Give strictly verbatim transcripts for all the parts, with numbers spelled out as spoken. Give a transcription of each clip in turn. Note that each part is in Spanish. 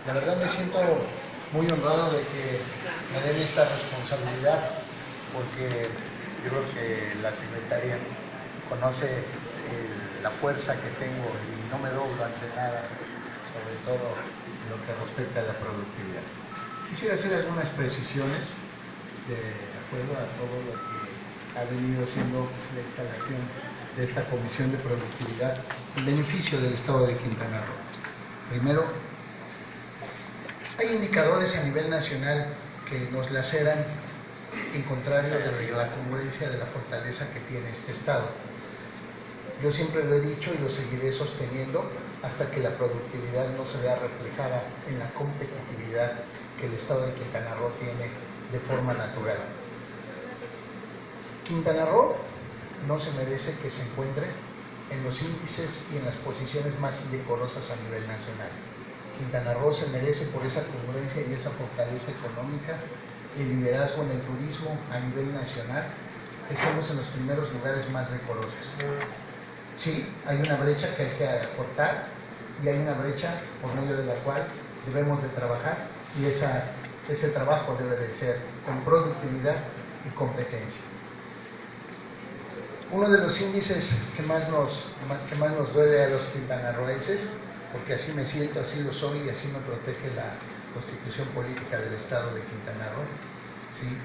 La verdad me siento muy honrado de que me den esta responsabilidad, porque yo creo que la secretaria conoce eh, la fuerza que tengo y no me doblo ante nada, sobre todo lo que respecta a la productividad. Quisiera hacer algunas precisiones de acuerdo a todo lo que ha venido siendo la instalación de esta Comisión de Productividad en beneficio del Estado de Quintana Roo. Primero, hay indicadores a nivel nacional que nos laceran en contrario de la congruencia de la fortaleza que tiene este Estado. Yo siempre lo he dicho y lo seguiré sosteniendo hasta que la productividad no se vea reflejada en la competitividad que el Estado de Quintana Roo tiene de forma natural. Quintana Roo no se merece que se encuentre en los índices y en las posiciones más indecorosas a nivel nacional. Quintana Roo se merece, por esa congruencia y esa fortaleza económica, el liderazgo en el turismo a nivel nacional, que estemos en los primeros lugares más decorosos. Sí, hay una brecha que hay que acortar y hay una brecha por medio de la cual debemos de trabajar, y esa, ese trabajo debe de ser con productividad y competencia. Uno de los índices que más nos, que más nos duele a los quintanarroenses, porque así me siento, así lo soy y así me protege la Constitución Política del Estado de Quintana Roo, ¿sí?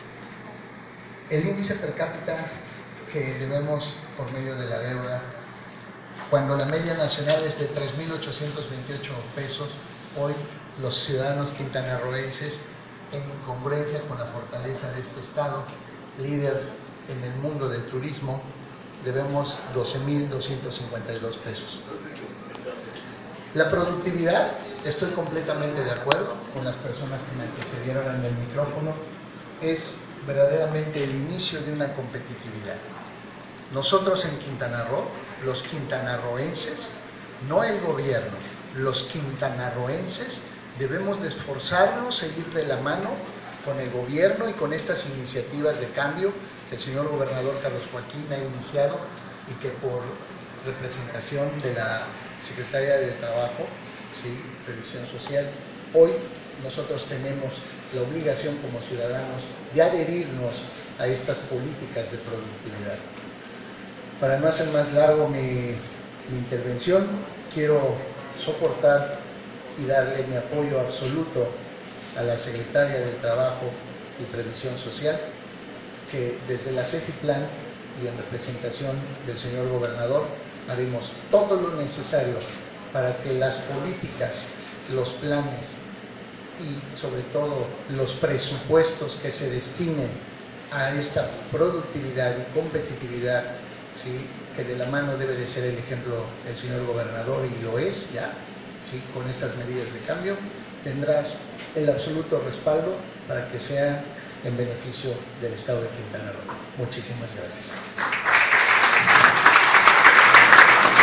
El índice per cápita que debemos por medio de la deuda, cuando la media nacional es de tres mil ochocientos veintiocho pesos, hoy los ciudadanos quintanarroenses, en incongruencia con la fortaleza de este Estado, líder en el mundo del turismo, debemos doce mil doscientos cincuenta y dos pesos. La productividad, estoy completamente de acuerdo con las personas que me antecedieron en el micrófono, es verdaderamente el inicio de una competitividad. Nosotros en Quintana Roo, los quintanarroenses, no el gobierno, los quintanarroenses debemos de esforzarnos, seguir de la mano con el gobierno y con estas iniciativas de cambio que el señor gobernador Carlos Joaquín ha iniciado y que por representación de la Secretaría de Trabajo, ¿sí?, Previsión Social, hoy nosotros tenemos la obligación como ciudadanos de adherirnos a estas políticas de productividad. Para no hacer más largo mi, mi intervención, quiero soportar y darle mi apoyo absoluto a la Secretaria de Trabajo y Previsión Social, que desde la CEFIPLAN y en representación del señor gobernador haremos todo lo necesario para que las políticas, los planes y sobre todo los presupuestos que se destinen a esta productividad y competitividad, ¿sí?, que de la mano debe de ser el ejemplo el señor gobernador, y lo es ya, ¿sí?, con estas medidas de cambio, tendrás el absoluto respaldo para que sea en beneficio del Estado de Quintana Roo. Muchísimas gracias.